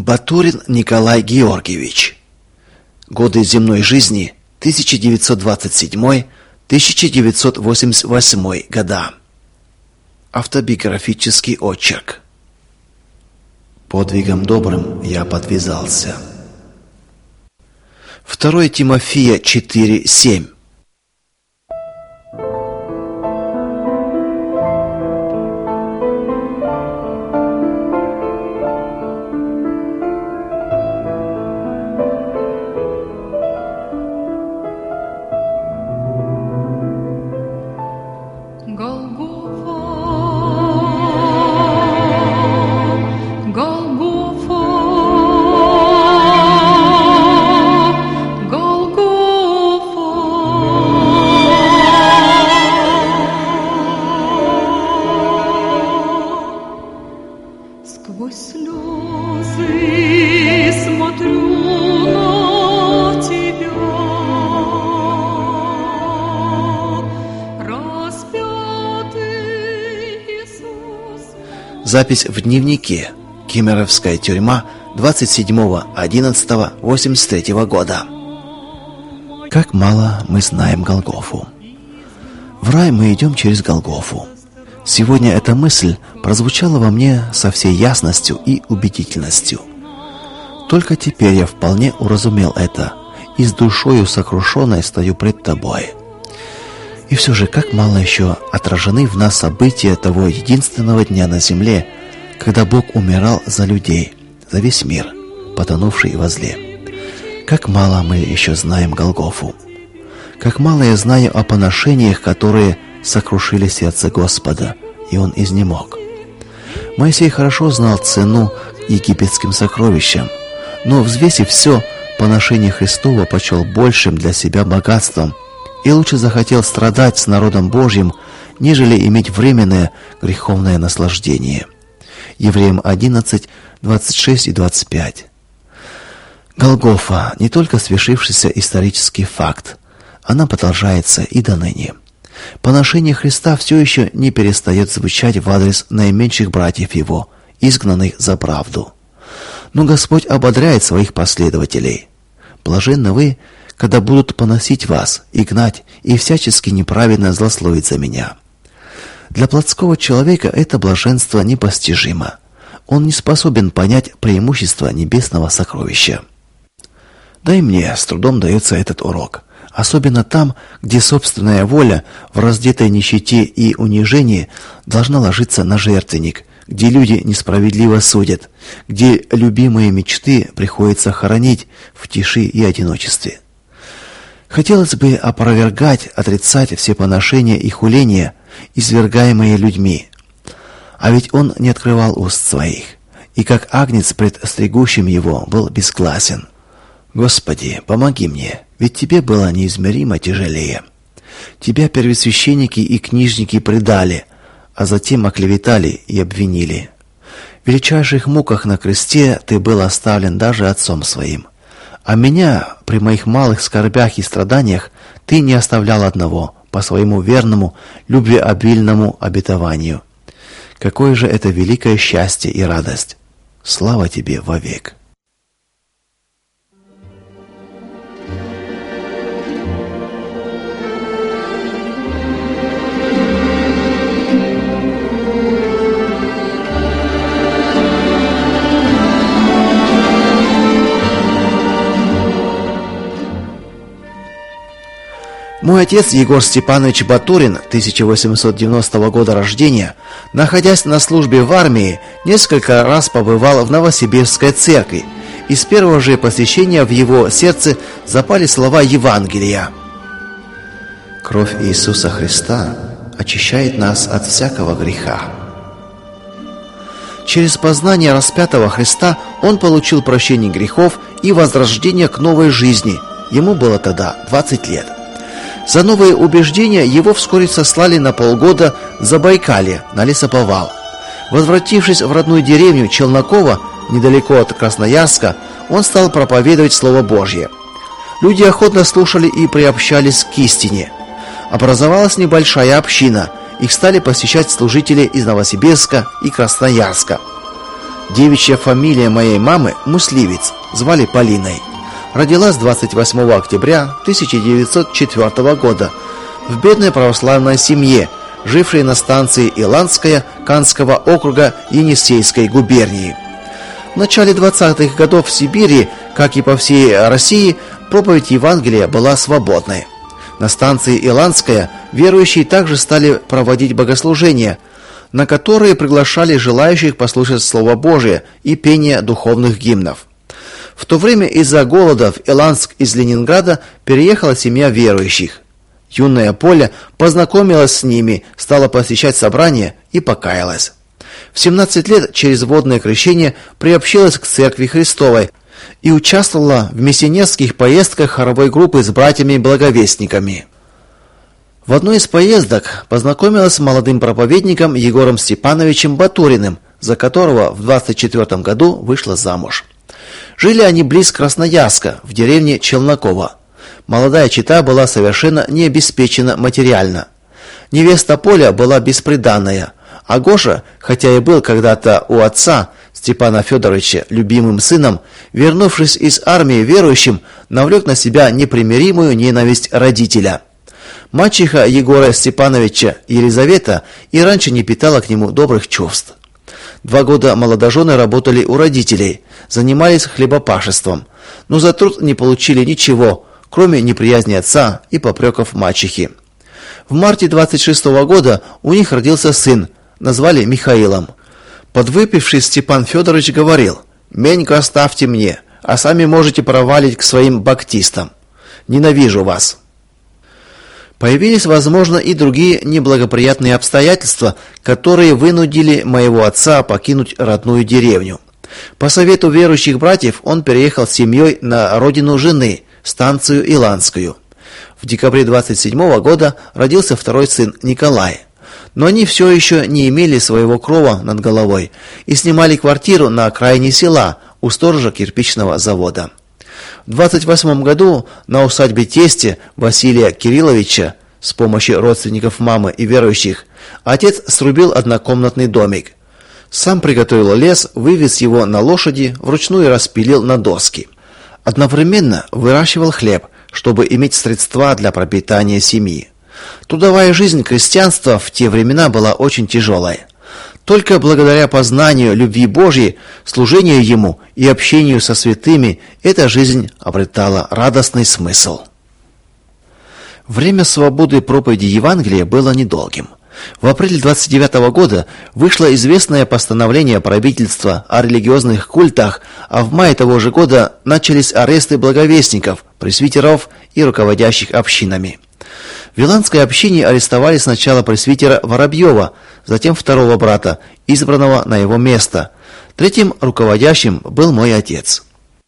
Батурин Николай Георгиевич. Годы земной жизни 1927-1988 года. Автобиографический очерк. Подвигом добрым я подвязался. 2 Тимофея 4:7. Запись в дневнике. Кемеровская тюрьма 27.11.83 года. Как мало мы знаем Голгофу. В рай мы идем через Голгофу. Сегодня эта мысль прозвучала во мне со всей ясностью и убедительностью. Только теперь я вполне уразумел это, и с душою сокрушенной стою пред тобой. И все же, как мало еще отражены в нас события того единственного дня на земле, когда Бог умирал за людей, за весь мир, потонувший во зле. Как мало мы еще знаем Голгофу. Как мало я знаю о поношениях, которые сокрушили сердце Господа, и Он изнемог. Моисей хорошо знал цену египетским сокровищам, но, взвесив все, поношение Христово почел большим для себя богатством, и лучше захотел страдать с народом Божьим, нежели иметь временное греховное наслаждение. Евреям 11, 26 и 25. Голгофа — не только свершившийся исторический факт, она продолжается и до ныне. Поношение Христа все еще не перестает звучать в адрес наименьших братьев Его, изгнанных за правду. Но Господь ободряет своих последователей. Блаженны вы, когда будут поносить вас, и гнать, и всячески неправедно злословить за меня. Для плотского человека это блаженство непостижимо. Он не способен понять преимущества небесного сокровища. Да и мне с трудом дается этот урок, особенно там, где собственная воля в раздетой нищете и унижении должна ложиться на жертвенник, где люди несправедливо судят, где любимые мечты приходится хоронить в тиши и одиночестве. Хотелось бы опровергать, отрицать все поношения и хуления, извергаемые людьми. А ведь он не открывал уст своих, и как агнец пред стригущим его был безгласен. Господи, помоги мне, ведь Тебе было неизмеримо тяжелее. Тебя первосвященники и книжники предали, а затем оклеветали и обвинили. В величайших муках на кресте Ты был оставлен даже отцом своим. А меня при моих малых скорбях и страданиях Ты не оставлял одного по своему верному, любвеобильному обетованию. Какое же это великое счастье и радость! Слава Тебе вовек! Мой отец Егор Степанович Батурин, 1890 года рождения, находясь на службе в армии, несколько раз побывал в Новосибирской церкви, и с первого же посещения в его сердце запали слова Евангелия. «Кровь Иисуса Христа очищает нас от всякого греха». Через познание распятого Христа он получил прощение грехов и возрождение к новой жизни. Ему было тогда 20 лет. За новые убеждения его вскоре сослали на полгода в Забайкалье, на лесоповал. Возвратившись в родную деревню Челноково, недалеко от Красноярска, он стал проповедовать Слово Божье. Люди охотно слушали и приобщались к истине. Образовалась небольшая община, их стали посещать служители из Новосибирска и Красноярска. Девичья фамилия моей мамы Мусливец, звали Полиной. Родилась 28 октября 1904 года в бедной православной семье, жившей на станции Иландская Канского округа Енисейской губернии. В начале 20-х годов в Сибири, как и по всей России, проповедь Евангелия была свободной. На станции Иландская верующие также стали проводить богослужения, на которые приглашали желающих послушать Слово Божие и пение духовных гимнов. В то время из-за голода в Иландск из Ленинграда переехала семья верующих. Юная Поля познакомилась с ними, стала посещать собрания и покаялась. В 17 лет через водное крещение приобщилась к Церкви Христовой и участвовала в миссионерских поездках хоровой группы с братьями-благовестниками. В одной из поездок познакомилась с молодым проповедником Егором Степановичем Батуриным, за которого в 24 году вышла замуж. Жили они близ Красноярска, в деревне Челноково. Молодая чета была совершенно не обеспечена материально. Невеста Поля была бесприданная, а Гоша, хотя и был когда-то у отца Степана Федоровича любимым сыном, вернувшись из армии верующим, навлек на себя непримиримую ненависть родителя. Мачеха Егора Степановича Елизавета и раньше не питала к нему добрых чувств. 2 года молодожены работали у родителей, занимались хлебопашеством, но за труд не получили ничего, кроме неприязни отца и попреков мачехи. В марте 26-го года у них родился сын, назвали Михаилом. Подвыпивший Степан Федорович говорил: «Меньку оставьте мне, а сами можете провалить к своим баптистам. Ненавижу вас». Появились, возможно, и другие неблагоприятные обстоятельства, которые вынудили моего отца покинуть родную деревню. По совету верующих братьев он переехал с семьей на родину жены, станцию Иландскую. В декабре 27 года родился второй сын Николай. Но они все еще не имели своего крова над головой и снимали квартиру на окраине села у сторожа кирпичного завода. В 28 году на усадьбе тестя Василия Кирилловича с помощью родственников мамы и верующих отец срубил однокомнатный домик. Сам приготовил лес, вывез его на лошади, вручную распилил на доски. Одновременно выращивал хлеб, чтобы иметь средства для пропитания семьи. Трудовая жизнь крестьянства в те времена была очень тяжелой. Только благодаря познанию любви Божьей, служению Ему и общению со святыми эта жизнь обретала радостный смысл. Время свободы проповеди Евангелия было недолгим. В апреле 29 года вышло известное постановление правительства о религиозных культах, а в мае того же года начались аресты благовестников, пресвитеров и руководящих общинами. В Иландской общине арестовали сначала пресвитера Воробьева, затем второго брата, избранного на его место. Третьим руководящим был мой отец.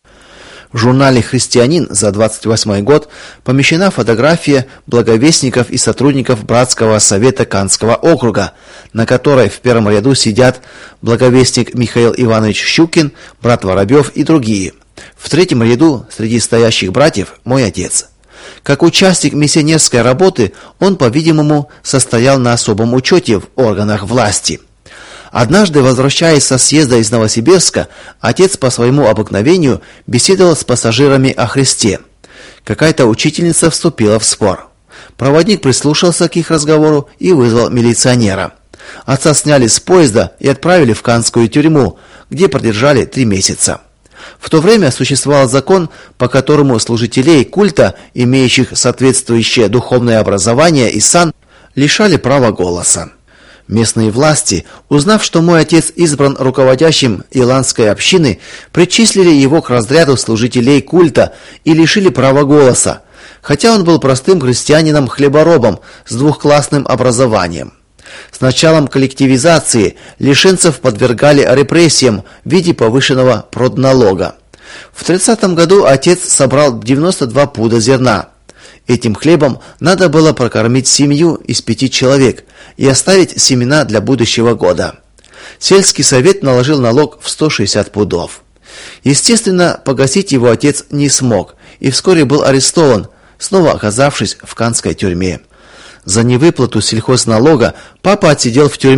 В журнале «Христианин» за 28 год помещена фотография благовестников и сотрудников братского совета Канского округа, на которой в первом ряду сидят благовестник Михаил Иванович Щукин, брат Воробьев и другие. В третьем ряду среди стоящих братьев мой отец. Как участник миссионерской работы, он, по-видимому, состоял на особом учете в органах власти. Однажды, возвращаясь со съезда из Новосибирска, отец по своему обыкновению беседовал с пассажирами о Христе. Какая-то учительница вступила в спор. Проводник прислушался к их разговору и вызвал милиционера. Отца сняли с поезда и отправили в Канскую тюрьму, где продержали 3 месяца. В то время существовал закон, по которому служителей культа, имеющих соответствующее духовное образование и сан, лишали права голоса. Местные власти, узнав, что мой отец избран руководящим Иландской общины, причислили его к разряду служителей культа и лишили права голоса, хотя он был простым крестьянином-хлеборобом с двухклассным образованием. С началом коллективизации лишенцев подвергали репрессиям в виде повышенного продналога. В 30 году отец собрал 92 пуда зерна. Этим хлебом надо было прокормить семью из 5 человек и оставить семена для будущего года. Сельский совет наложил налог в 160 пудов. Естественно, погасить его отец не смог и вскоре был арестован, снова оказавшись в Канской тюрьме. За невыплату сельхозналога папа отсидел в тюрьме,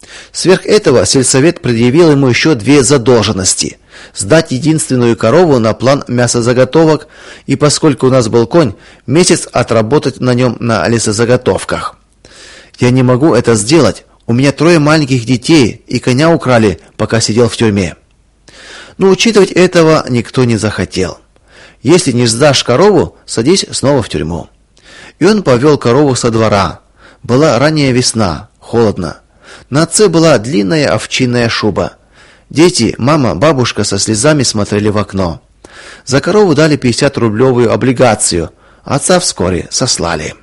Сверх этого сельсовет предъявил ему еще 2 задолженности: сдать единственную корову на план мясозаготовок и, поскольку у нас был конь, месяц отработать на нем на лесозаготовках. Я не могу это сделать. У меня 3 маленьких детей, и коня украли, пока сидел в тюрьме. Но учитывать этого никто не захотел. Если не сдашь корову, садись снова в тюрьму. И он повел корову со двора. Была ранняя весна, холодно. На отце была длинная овчинная шуба. Дети, мама, бабушка со слезами смотрели в окно. За корову дали 50-рублевую облигацию. Отца вскоре сослали.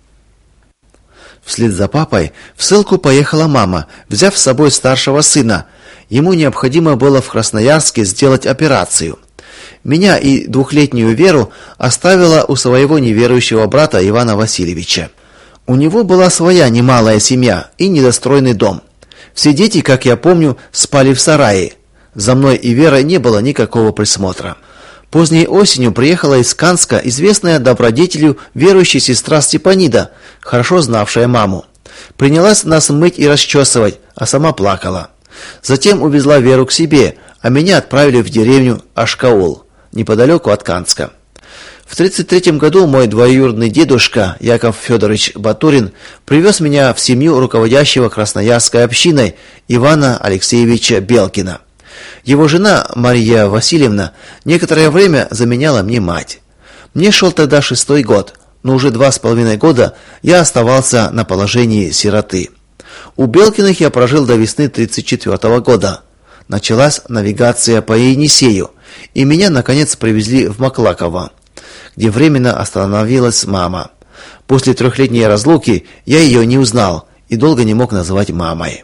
Вслед за папой в ссылку поехала мама, взяв с собой старшего сына. Ему необходимо было в Красноярске сделать операцию. Меня и 2-летнюю Веру оставила у своего неверующего брата Ивана Васильевича. У него была своя немалая семья и недостроенный дом. Все дети, как я помню, спали в сарае. За мной и Верой не было никакого присмотра. Поздней осенью приехала из Канска известная добродетелью верующая сестра Степанида, хорошо знавшая маму. Принялась нас мыть и расчесывать, а сама плакала. Затем увезла Веру к себе, а меня отправили в деревню Ашкаул, неподалеку от Канска. В 1933 году мой двоюродный дедушка Яков Федорович Батурин привез меня в семью руководящего Красноярской общиной Ивана Алексеевича Белкина. Его жена Мария Васильевна некоторое время заменяла мне мать. Мне шел тогда 6-й год, но уже 2,5 года я оставался на положении сироты. У Белкиных я прожил до весны 1934 года. Началась навигация по Енисею, и меня наконец привезли в Маклаково, где временно остановилась мама. После 3-летней разлуки я ее не узнал и долго не мог называть мамой.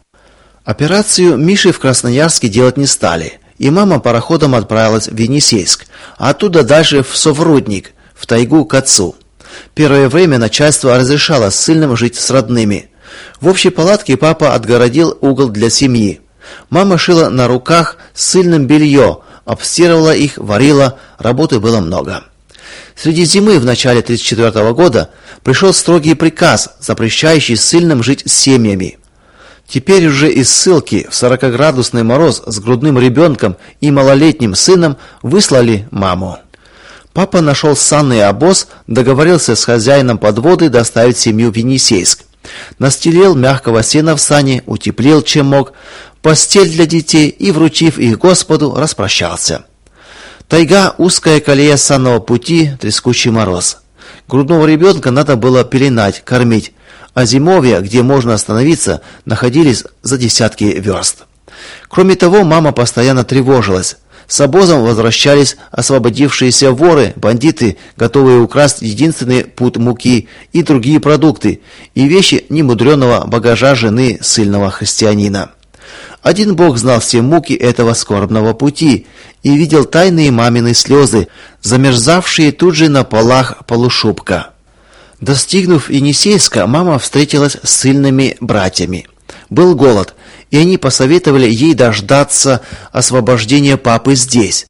Операцию Миши в Красноярске делать не стали, и мама пароходом отправилась в Енисейск, а оттуда дальше в Соврудник, в тайгу к отцу. Первое время начальство разрешало ссыльным жить с родными. В общей палатке папа отгородил угол для семьи. Мама шила на руках ссыльным белье, обстирывала их, варила, работы было много. Среди зимы в начале 1934 года пришел строгий приказ, запрещающий ссыльным жить с семьями. Теперь уже из ссылки в 40-градусный мороз с грудным ребенком и малолетним сыном выслали маму. Папа нашел санный обоз, договорился с хозяином подводы доставить семью в Енисейск. Настелил мягкого сена в сани, утеплил чем мог, постель для детей и, вручив их Господу, распрощался. Тайга, узкая колея санного пути, трескучий мороз. Грудного ребенка надо было пеленать, кормить, а зимовья, где можно остановиться, находились за десятки верст. Кроме того, мама постоянно тревожилась. С обозом возвращались освободившиеся воры, бандиты, готовые украсть единственный пуд муки и другие продукты, и вещи немудрёного багажа жены ссыльного христианина. Один Бог знал все муки этого скорбного пути и видел тайные мамины слезы, замерзавшие тут же на полах полушубка. Достигнув Енисейска, мама встретилась с ссыльными братьями. Был голод, и они посоветовали ей дождаться освобождения папы здесь.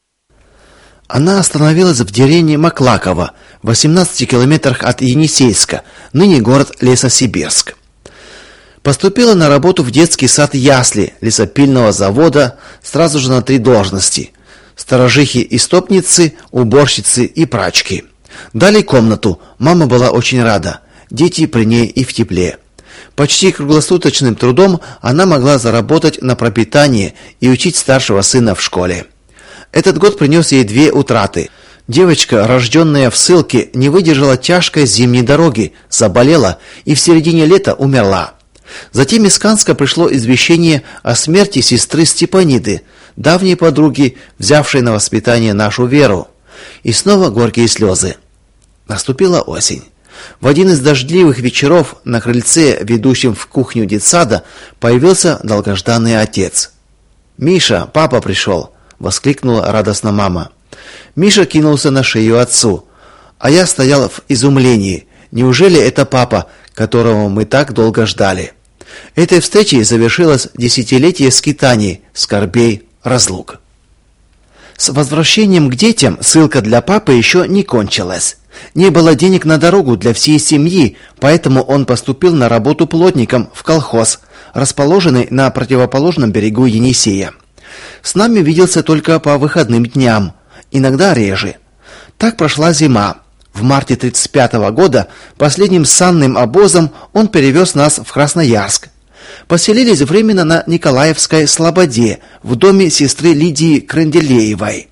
Она остановилась в деревне Маклаково, в 18 километрах от Енисейска, ныне город Лесосибирск. Поступила на работу в детский сад ясли лесопильного завода сразу же на 3 должности: сторожихи-истопницы, уборщицы и прачки. Дали комнату. Мама была очень рада. Дети при ней и в тепле. Почти круглосуточным трудом она могла заработать на пропитание и учить старшего сына в школе. Этот год принес ей 2 утраты. Девочка, рожденная в ссылке, не выдержала тяжкой зимней дороги, заболела и в середине лета умерла. Затем из Канска пришло извещение о смерти сестры Степаниды, давней подруги, взявшей на воспитание нашу Веру. И снова горькие слезы. Наступила осень. В один из дождливых вечеров на крыльце, ведущем в кухню детсада, появился долгожданный отец. «Миша, папа пришел!» — воскликнула радостно мама. Миша кинулся на шею отцу, а я стоял в изумлении. Неужели это папа, которого мы так долго ждали? Этой встречей завершилось десятилетие скитаний, скорбей, разлук. С возвращением к детям ссылка для папы еще не кончилась. Не было денег на дорогу для всей семьи, поэтому он поступил на работу плотником в колхоз, расположенный на противоположном берегу Енисея. С нами виделся только по выходным дням, иногда реже. Так прошла зима. В марте 1935 года последним санным обозом он перевез нас в Красноярск. Поселились временно на Николаевской слободе в доме сестры Лидии Кренделеевой.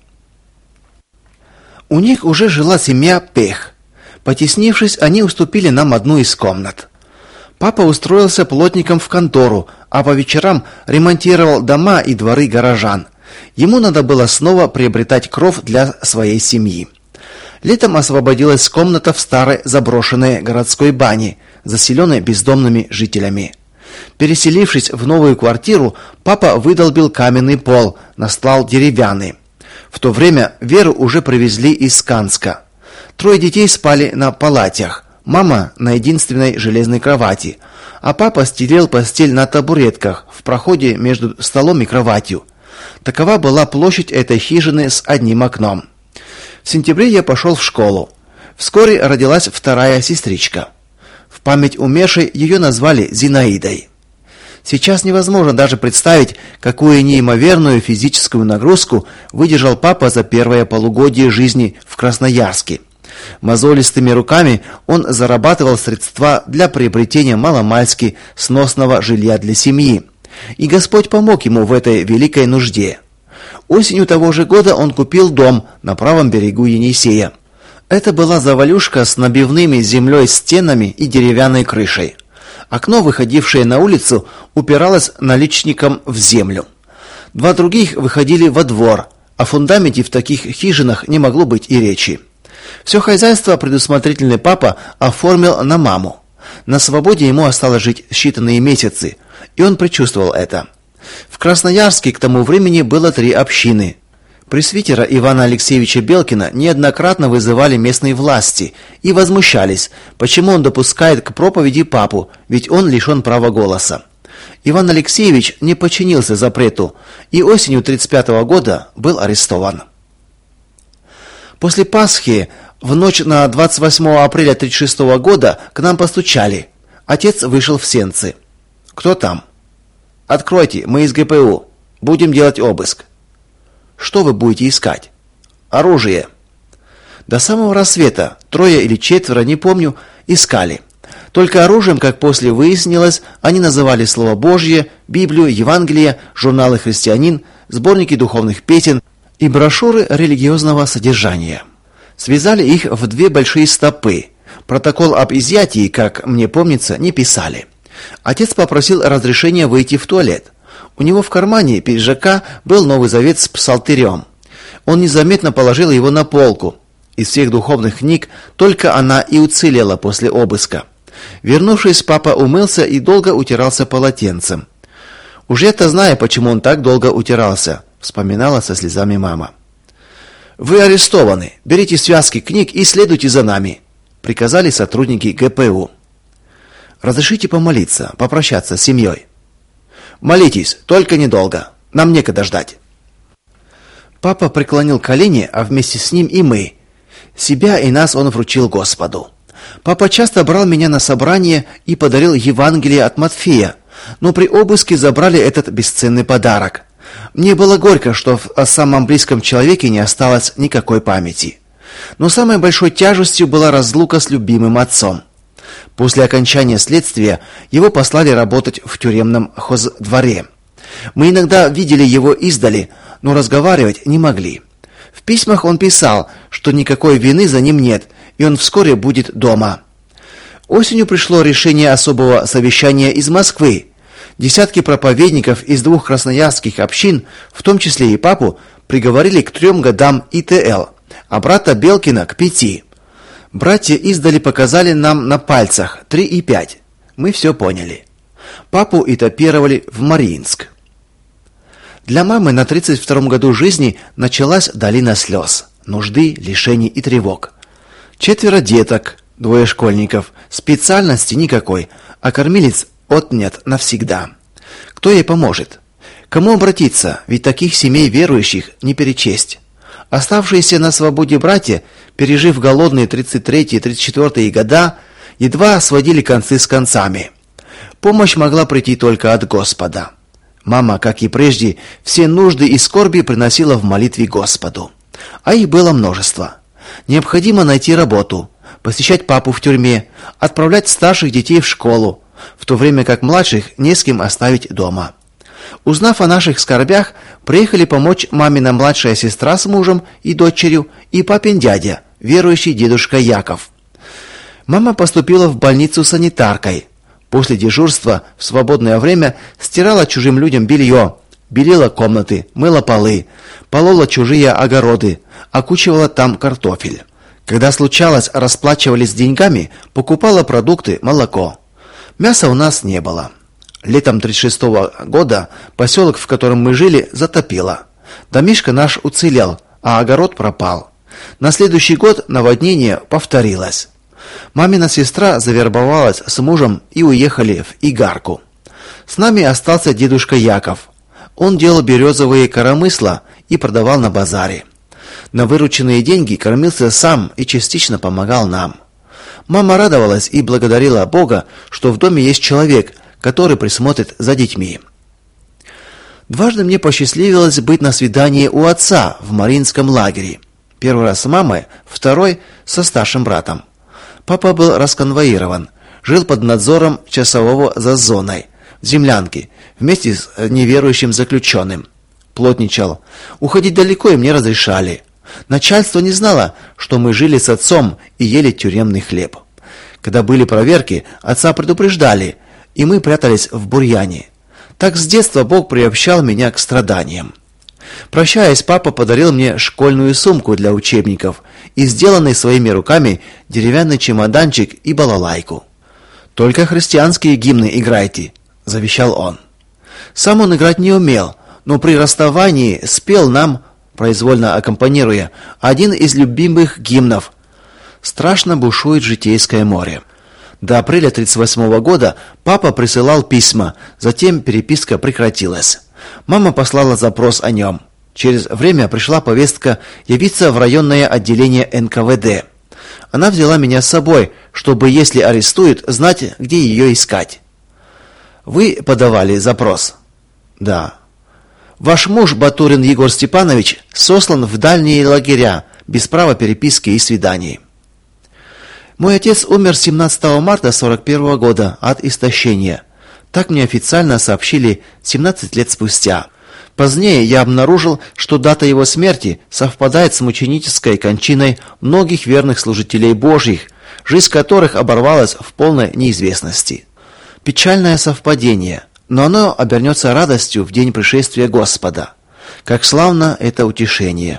У них уже жила семья Пех. Потеснившись, они уступили нам одну из комнат. Папа устроился плотником в контору, а по вечерам ремонтировал дома и дворы горожан. Ему надо было снова приобретать кров для своей семьи. Летом освободилась комната в старой заброшенной городской бане, заселенной бездомными жителями. Переселившись в новую квартиру, папа выдолбил каменный пол, настлал деревянный. В то время Веру уже привезли из Канска. 3 детей спали на палатях, мама на единственной железной кровати, а папа стелил постель на табуретках в проходе между столом и кроватью. Такова была площадь этой хижины с одним окном. В сентябре я пошел в школу. Вскоре родилась вторая сестричка. В память умершей ее назвали Зинаидой. Сейчас невозможно даже представить, какую неимоверную физическую нагрузку выдержал папа за первое полугодие жизни в Красноярске. Мозолистыми руками он зарабатывал средства для приобретения маломальски сносного жилья для семьи. И Господь помог ему в этой великой нужде. Осенью того же года он купил дом на правом берегу Енисея. Это была завалюшка с набивными землей стенами и деревянной крышей. Окно, выходившее на улицу, упиралось наличником в землю. 2 других выходили во двор. О фундаменте в таких хижинах не могло быть и речи. Все хозяйство предусмотрительный папа оформил на маму. На свободе ему осталось жить считанные месяцы, и он предчувствовал это. В Красноярске к тому времени было 3 общины. Пресвитера Ивана Алексеевича Белкина неоднократно вызывали местные власти и возмущались, почему он допускает к проповеди папу, ведь он лишен права голоса. Иван Алексеевич не подчинился запрету и осенью 1935 года был арестован. После Пасхи в ночь на 28 апреля 1936 года к нам постучали. Отец вышел в сенцы. «Кто там?» «Откройте, мы из ГПУ. Будем делать обыск». «Что вы будете искать?» «Оружие». До самого рассвета 3 или 4, не помню, искали. Только оружием, как после выяснилось, они называли Слово Божье, Библию, Евангелие, журналы «Христианин», сборники духовных песен и брошюры религиозного содержания. Связали их в 2 большие стопы. Протокол об изъятии, как мне помнится, не писали. Отец попросил разрешения выйти в туалет. У него в кармане пиджака был Новый Завет с псалтырем. Он незаметно положил его на полку. Из всех духовных книг только она и уцелела после обыска. Вернувшись, папа умылся и долго утирался полотенцем. «Уж я-то знаю, почему он так долго утирался», — вспоминала со слезами мама. «Вы арестованы. Берите связки книг и следуйте за нами», — приказали сотрудники ГПУ. «Разрешите помолиться, попрощаться с семьей?» «Молитесь, только недолго. Нам некогда ждать». Папа преклонил колени, а вместе с ним и мы. Себя и нас он вручил Господу. Папа часто брал меня на собрание и подарил Евангелие от Матфея, но при обыске забрали этот бесценный подарок. Мне было горько, что о самом близком человеке не осталось никакой памяти. Но самой большой тяжестью была разлука с любимым отцом. После окончания следствия его послали работать в тюремном хоздворе. Мы иногда видели его издали, но разговаривать не могли. В письмах он писал, что никакой вины за ним нет, и он вскоре будет дома. Осенью пришло решение особого совещания из Москвы. Десятки проповедников из 2 красноярских общин, в том числе и папу, приговорили к 3 годам ИТЛ, а брата Белкина к 5. Братья издали показали нам на пальцах 3 и 5. Мы все поняли. Папу этапировали в Мариинск. Для мамы на 32-м году жизни началась долина слез, нужды, лишений и тревог. 4 деток, 2 школьников, специальности никакой, а кормилец отнят навсегда. Кто ей поможет? Кому обратиться, ведь таких семей верующих не перечесть. Оставшиеся на свободе братья, пережив голодные 33-34 года, едва сводили концы с концами. Помощь могла прийти только от Господа. Мама, как и прежде, все нужды и скорби приносила в молитве Господу. А их было множество. Необходимо найти работу, посещать папу в тюрьме, отправлять старших детей в школу, в то время как младших не с кем оставить дома. Узнав о наших скорбях, приехали помочь мамина младшая сестра с мужем и дочерью и папин дядя, верующий дедушка Яков. Мама поступила в больницу санитаркой. После дежурства в свободное время стирала чужим людям белье, белила комнаты, мыла полы, полола чужие огороды, окучивала там картофель. Когда случалось, расплачивались деньгами, покупала продукты, молоко. Мяса у нас не было. Летом 1936 года поселок, в котором мы жили, затопило. Домишко наш уцелел, а огород пропал. На следующий год наводнение повторилось. Мамина сестра завербовалась с мужем и уехали в Игарку. С нами остался дедушка Яков. Он делал березовые коромысла и продавал на базаре. На вырученные деньги кормился сам и частично помогал нам. Мама радовалась и благодарила Бога, что в доме есть человек, который присмотрит за детьми. Дважды мне посчастливилось быть на свидании у отца в Мариинском лагере. Первый раз с мамой, второй со старшим братом. Папа был расконвоирован, жил под надзором часового за зоной, в землянке, вместе с неверующим заключенным. Плотничал. Уходить далеко им не разрешали. Начальство не знало, что мы жили с отцом и ели тюремный хлеб. Когда были проверки, отца предупреждали, и мы прятались в бурьяне. Так с детства Бог приобщал меня к страданиям. Прощаясь, папа подарил мне школьную сумку для учебников и сделанный своими руками деревянный чемоданчик и балалайку. «Только христианские гимны играйте», — завещал он. Сам он играть не умел, но при расставании спел нам, произвольно аккомпанируя, один из любимых гимнов «Страшно бушует житейское море». До апреля 1938 года папа присылал письма, затем переписка прекратилась. Мама послала запрос о нем. Через время пришла повестка явиться в районное отделение НКВД. Она взяла меня с собой, чтобы, если арестуют, знать, где ее искать. Вы подавали запрос? Да. Ваш муж, Батурин Егор Степанович, сослан в дальние лагеря, без права переписки и свиданий. Мой отец умер 17 марта 1941 года от истощения. Так мне официально сообщили 17 лет спустя. Позднее я обнаружил, что дата его смерти совпадает с мученической кончиной многих верных служителей Божьих, жизнь которых оборвалась в полной неизвестности. Печальное совпадение, но оно обернется радостью в день пришествия Господа. Как славно это утешение!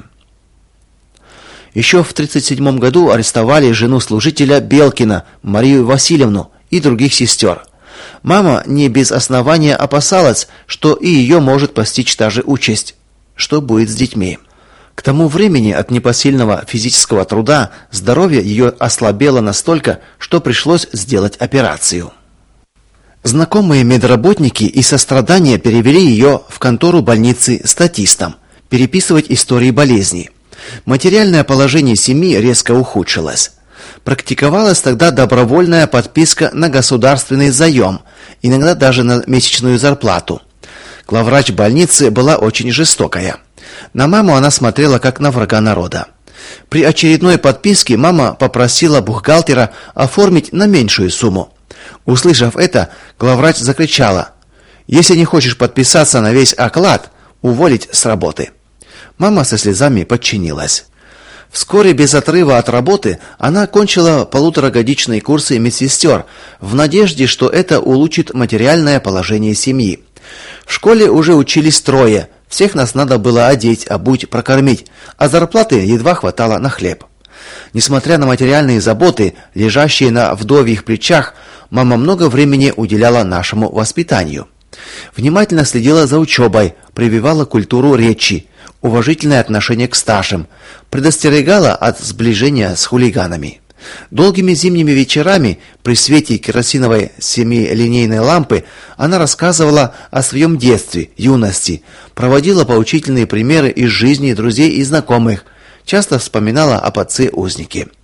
Еще в 1937 году арестовали жену служителя Белкина, Марию Васильевну, и других сестер. Мама не без основания опасалась, что и ее может постичь та же участь. Что будет с детьми? К тому времени от непосильного физического труда здоровье ее ослабело настолько, что пришлось сделать операцию. Знакомые медработники из сострадания перевели ее в контору больницы статистом, переписывать истории болезней. Материальное положение семьи резко ухудшилось. Практиковалась тогда добровольная подписка на государственный заем, иногда даже на месячную зарплату. Главврач больницы была очень жестокая. На маму она смотрела как на врага народа. При очередной подписке мама попросила бухгалтера оформить на меньшую сумму. Услышав это, главврач закричала: «Если не хочешь подписаться на весь оклад, уволить с работы». Мама со слезами подчинилась. Вскоре без отрыва от работы она окончила полуторагодичные курсы медсестер в надежде, что это улучшит материальное положение семьи. В школе уже учились трое, всех нас надо было одеть, обуть, прокормить, а зарплаты едва хватало на хлеб. Несмотря на материальные заботы, лежащие на вдовьих плечах, мама много времени уделяла нашему воспитанию. Внимательно следила за учебой, прививала культуру речи, уважительное отношение к старшим, предостерегала от сближения с хулиганами. Долгими зимними вечерами при свете керосиновой семилинейной лампы она рассказывала о своем детстве, юности, проводила поучительные примеры из жизни друзей и знакомых, часто вспоминала об отце-узнике.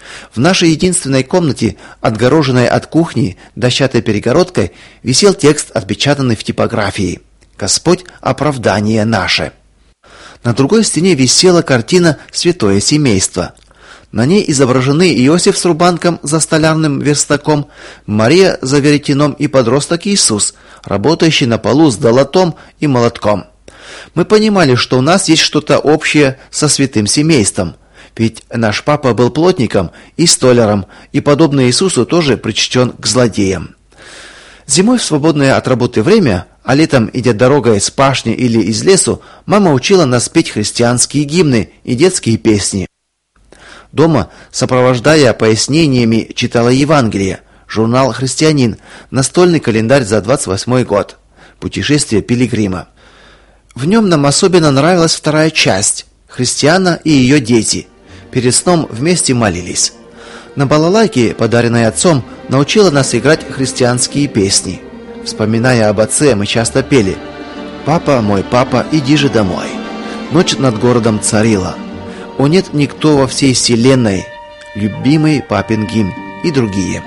В нашей единственной комнате, отгороженной от кухни дощатой перегородкой, висел текст, отпечатанный в типографии: «Господь, оправдание наше». На другой стене висела картина «Святое семейство». На ней изображены Иосиф с рубанком за столярным верстаком, Мария за веретеном и подросток Иисус, работающий на полу с долотом и молотком. Мы понимали, что у нас есть что-то общее со святым семейством, ведь наш папа был плотником и столяром, и, подобно Иисусу, тоже причтен к злодеям. Зимой в свободное от работы время, а летом, идя дорогой с пашни или из лесу, мама учила нас петь христианские гимны и детские песни. Дома, сопровождая пояснениями, читала Евангелие, журнал «Христианин», настольный календарь за 28-й год, путешествие пилигрима. В нем нам особенно нравилась вторая часть «Христиана и ее дети». Перед сном вместе молились. На балалайке, подаренной отцом, научила нас играть христианские песни. Вспоминая об отце, мы часто пели: «Папа, мой папа, иди же домой». Ночь над городом царила. «О, нет никто во всей вселенной», «Любимый папин гимн» и другие.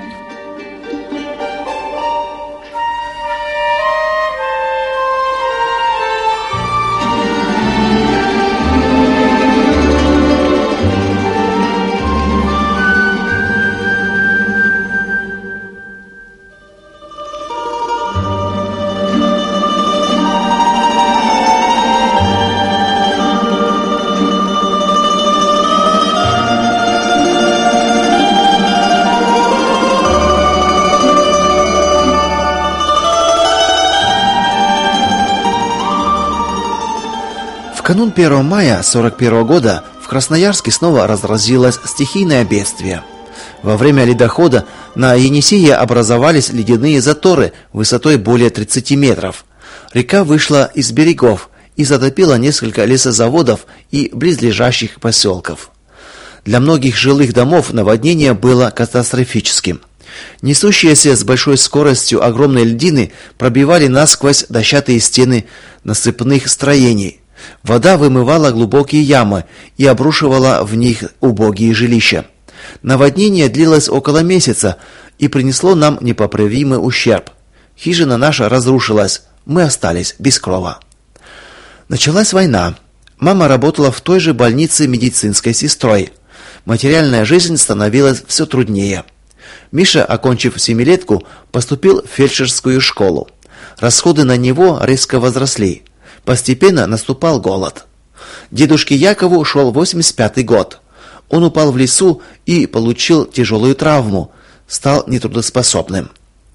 В канун 1 мая 41 года в Красноярске снова разразилось стихийное бедствие. Во время ледохода на Енисее образовались ледяные заторы высотой более 30 метров. Река вышла из берегов и затопила несколько лесозаводов и близлежащих поселков. Для многих жилых домов наводнение было катастрофическим. Несущиеся с большой скоростью огромные льдины пробивали насквозь дощатые стены насыпных строений. Вода вымывала глубокие ямы и обрушивала в них убогие жилища. Наводнение длилось около месяца и принесло нам непоправимый ущерб. Хижина наша разрушилась, мы остались без крова. Началась война. Мама работала в той же больнице медицинской сестрой. Материальная жизнь становилась все труднее. Миша, окончив семилетку, поступил в фельдшерскую школу. Расходы на него резко возросли. Постепенно наступал голод. Дедушке Якову шел 85-й год. Он упал в лесу и получил тяжелую травму, стал нетрудоспособным.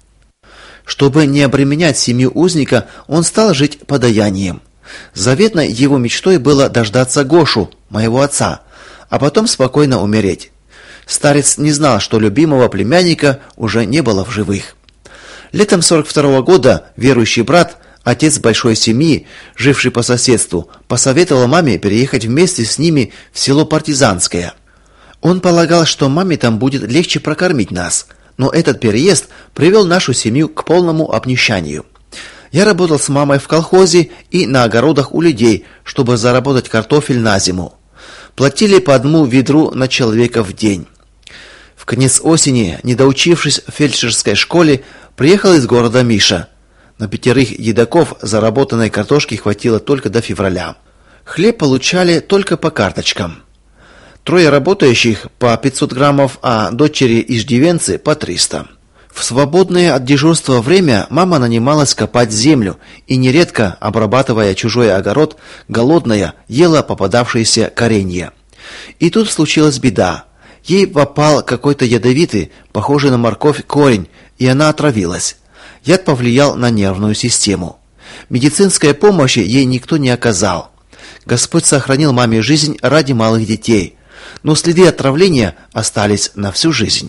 Чтобы не обременять семью узника, он стал жить подаянием. Заветной его мечтой было дождаться Гошу, моего отца, а потом спокойно умереть. Старец не знал, что любимого племянника уже не было в живых. Летом 42 года верующий брат, отец большой семьи, живший по соседству, посоветовал маме переехать вместе с ними в село Партизанское. Он полагал, что маме там будет легче прокормить нас, но этот переезд привел нашу семью к полному обнищанию. Я работал с мамой в колхозе и на огородах у людей, чтобы заработать картофель на зиму. Платили по одному ведру на человека в день. В конец осени, не доучившись в фельдшерской школе, приехал из города Миша. На 5 едоков заработанной картошки хватило только до февраля. Хлеб получали только по карточкам. 3 работающих по 500 граммов, а дочери-иждивенцы по 300. В свободное от дежурства время мама нанималась копать землю и нередко, обрабатывая чужой огород, голодная, ела попадавшиеся коренья. И тут случилась беда. Ей попал какой-то ядовитый, похожий на морковь, корень, и она отравилась. Яд повлиял на нервную систему. Медицинской помощи ей никто не оказал. Господь сохранил маме жизнь ради малых детей, но следы отравления остались на всю жизнь.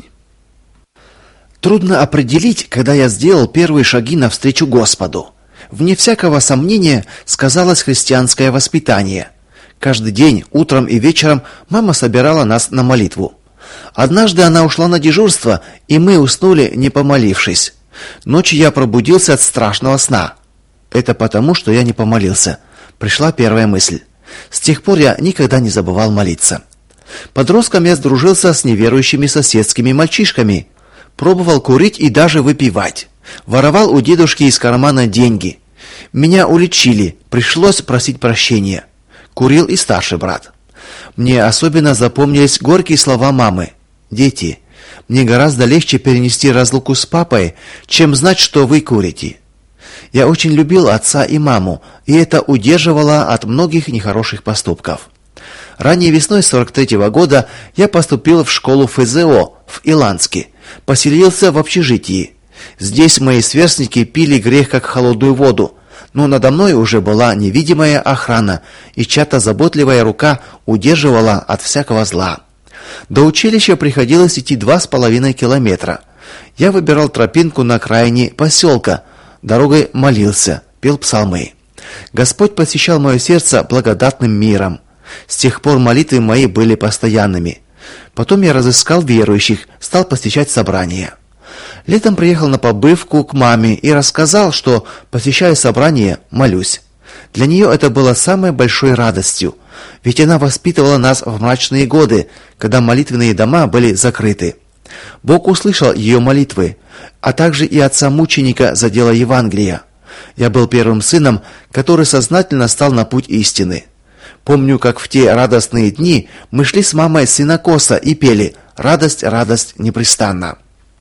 Трудно определить, когда я сделал первые шаги навстречу Господу. Вне всякого сомнения сказалось христианское воспитание. Каждый день, утром и вечером, мама собирала нас на молитву. Однажды она ушла на дежурство, и мы уснули, не помолившись. Ночью я пробудился от страшного сна. Это потому, что я не помолился. Пришла первая мысль. С тех пор я никогда не забывал молиться. Подростком я сдружился с неверующими соседскими мальчишками. Пробовал курить и даже выпивать. Воровал у дедушки из кармана деньги. Меня уличили, пришлось просить прощения. Курил и старший брат. Мне особенно запомнились горькие слова мамы. «Дети, мне гораздо легче перенести разлуку с папой, чем знать, что вы курите». Я очень любил отца и маму, и это удерживало от многих нехороших поступков. Ранней весной 43-го года я поступил в школу ФЗО в Иланске, поселился в общежитии. Здесь мои сверстники пили грех как холодную воду, но надо мной уже была невидимая охрана, и чья-то заботливая рука удерживала от всякого зла. До училища приходилось идти 2,5 километра. Я выбирал тропинку на окраине поселка, дорогой молился, пел псалмы. Господь посещал мое сердце благодатным миром. С тех пор молитвы мои были постоянными. Потом я разыскал верующих, стал посещать собрания. Летом приехал на побывку к маме и рассказал, что, посещая собрание, молюсь. Для нее это было самой большой радостью, ведь она воспитывала нас в мрачные годы, когда молитвенные дома были закрыты. Бог услышал ее молитвы, а также и отца-мученика за дело Евангелия. Я был первым сыном, который сознательно стал на путь истины. Помню, как в те радостные дни мы шли с мамой с сенокоса и пели «Радость, радость непрестанно».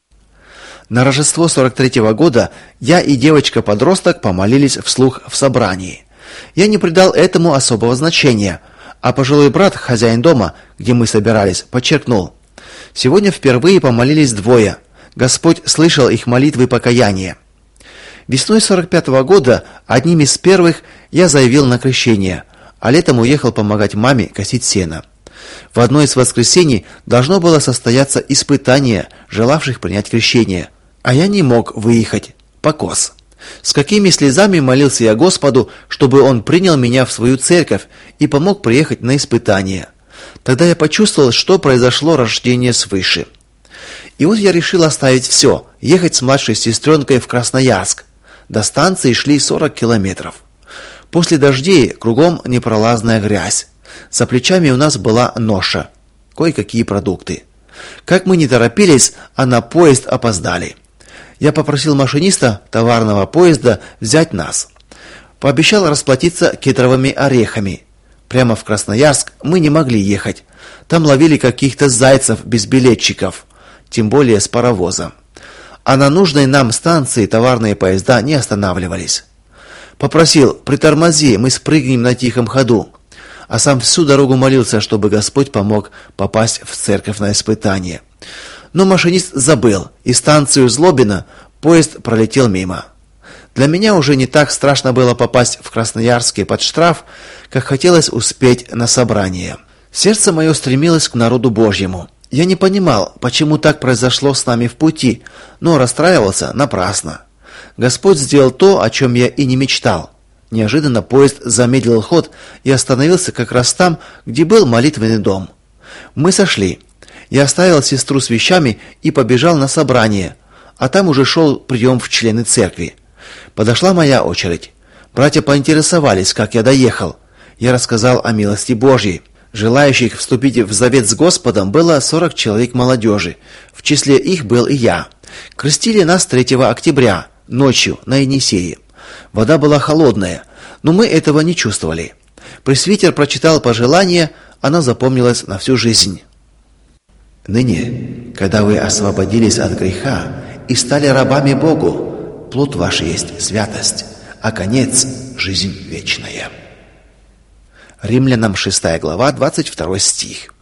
На Рождество 43-го года я и девочка-подросток помолились вслух в собрании. Я не придал этому особого значения, а пожилой брат, хозяин дома, где мы собирались, подчеркнул: «Сегодня впервые помолились двое. Господь слышал их молитвы покаяния». Весной 45-го года одним из первых я заявил на крещение, а летом уехал помогать маме косить сено. В одно из воскресений должно было состояться испытание желавших принять крещение, а я не мог выехать, покос. С какими слезами молился я Господу, чтобы Он принял меня в свою церковь и помог приехать на испытание. Тогда я почувствовал, что произошло рождение свыше. И вот я решил оставить все, ехать с младшей сестренкой в Красноярск. До станции шли 40 километров. После дождей кругом непролазная грязь. За плечами у нас была ноша, кое-какие продукты. Как мы не торопились, а на поезд опоздали. Я попросил машиниста товарного поезда взять нас. Пообещал расплатиться кедровыми орехами. Прямо в Красноярск мы не могли ехать. Там ловили каких-то зайцев без билетчиков, тем более с паровозом. А на нужной нам станции товарные поезда не останавливались. Попросил: «Притормози, мы спрыгнем на тихом ходу». А сам всю дорогу молился, чтобы Господь помог попасть в церковь на испытание. Но машинист забыл, и станцию Злобино поезд пролетел мимо. Для меня уже не так страшно было попасть в Красноярске под штраф, как хотелось успеть на собрание. Сердце мое стремилось к народу Божьему. Я не понимал, почему так произошло с нами в пути, но расстраивался напрасно. Господь сделал то, о чем я и не мечтал. Неожиданно поезд замедлил ход и остановился как раз там, где был молитвенный дом. Мы сошли. Я оставил сестру с вещами и побежал на собрание, а там уже шел прием в члены церкви. Подошла моя очередь. Братья поинтересовались, как я доехал. Я рассказал о милости Божьей. Желающих вступить в завет с Господом было 40 человек молодежи. В числе их был и я. Крестили нас 3 октября, ночью, на Енисее. Вода была холодная, но мы этого не чувствовали. Пресвитер прочитал пожелание, оно запомнилось на всю жизнь. «Ныне, когда вы освободились от греха и стали рабами Богу, плод ваш есть святость, а конец – жизнь вечная». Римлянам 6 глава, 22 стих.